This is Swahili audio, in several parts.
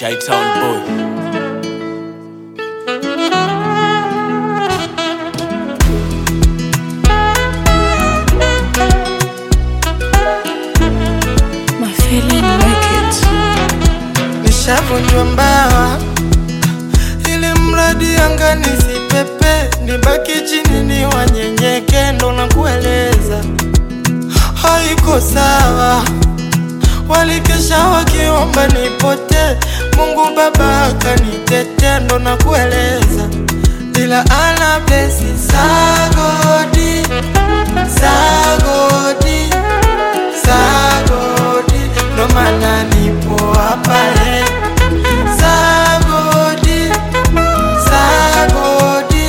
Chi-Town boy. Nishavunjwa mbawa ili mradi anga nisipepe, nibaki chini ni wanyenyeke, ndo nakueleza haiko sawa. Walikesha wakiomba nipote, Mungu Baba akanitete, ndo nakueleza ila ana blesi sagodi, sagodi, sagodi, ndo maana nipo hapa leo. Sagodi, sagodi,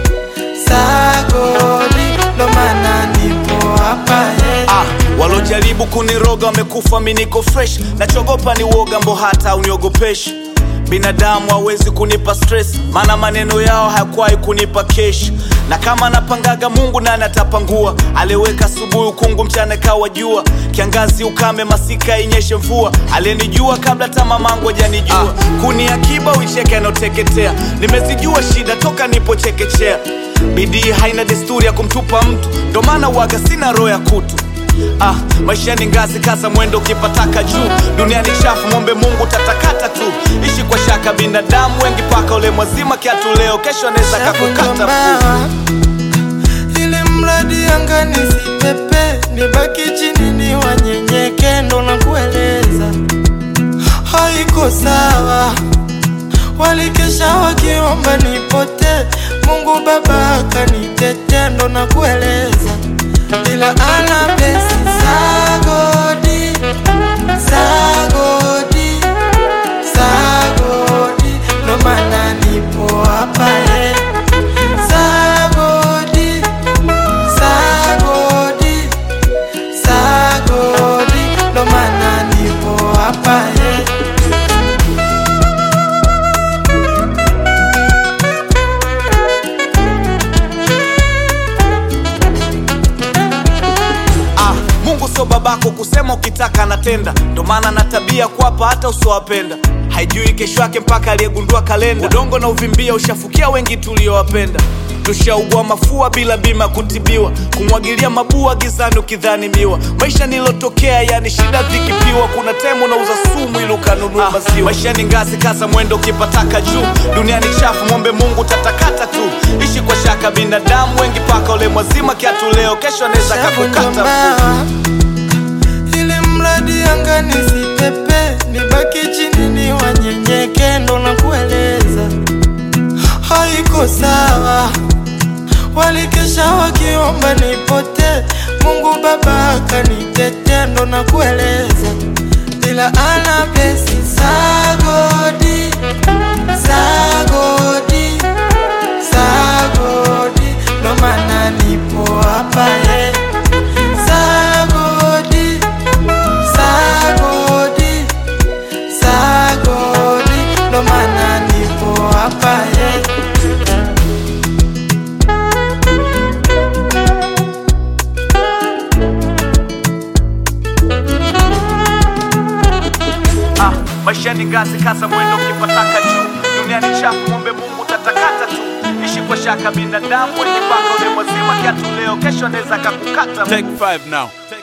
sagodi, ndo maana nipo hapa leo. Walojaribu kuniroga wamekufa, mimi niko fresh. Nachogopa ni woga, mbo hata uniogopeshi. Binadamu hawezi kunipa stress, maana maneno yao hayakwai kunipa kesh. Na kama napangaga Mungu nani atapangua? Aliweka asubuhi ukungu, mchana kawa jua, kiangazi ukame, masika inyeshe mvua. Alenijua kabla hata mamangu hajanijua. Kuni akiba uicheke anoteketea, nimezijua shida toka nipo chekechea. Bidii haina desturi ya kumtupa mtu, ndo maana waga sina roho ya kutu. Maisha ni ngazi, kaza mwendo ukipataka juu. Dunia ni chafu, mwombe Mungu tatakata tu. Ishi kwa shaka, binadamu wengi paka ule mwazima kiatu leo, kesho anaweza kakukata ili mradi anga nisipepe, nibaki chini ni wanyenyeke, ndo nakueleza haiko sawa. Walikesha wakiomba nipote, Mungu Baba akanitete, ndo nakueleza ila ana blesi sagodi, sagodi, sagodi, ndo maana nipo hapa leo. Sagodi, sagodi, sagodi, ndo maana nipo hapa leo. Mungu so babako kusema ukitaka anatenda, ndo maana na tabia kuapa hata usiowapenda. Haijui kesho yake mpaka aliyegundua kalenda. Udongo na uvimbia ushafukia wengi tuliowapenda. Tushaugua mafua bila bima kutibiwa, kumwagilia mabua gizani ukidhani miwa. Maisha nilotokea yani shida vikipiwa, kuna temu na uza sumu ili ukanunua maziwa. Maisha ni ngazi, kaza mwendo ukipataka juu. Dunia ni chafu, mwombe Mungu tatakata tu. Ishi kwa shaka, binadamu wengi paka ule mwazima kiatu leo, kesho anaweza kakukata ili mradi anga nisipepe, nibaki chini ni wanyenyeke, ndo nakueleza haiko sawa. Walikesha wakiomba nipote, Mungu Baba akanitete, ndo nakueleza ila ana blesi sagodi, sagodi, sagodi, ndo maana nipo hapa leo. Sagodi, sagodi, sagodi, ndo maana nipo hapa leo. Maisha ni ngazi, kaza mwendo ukipataka juu. Dunia ni chafu, mwombe Mungu tatakata tu. Ishi kwa shaka, binadamu wengi paka ule mwazima kiatu leo, kesho anaweza kakukata. Take 5 now.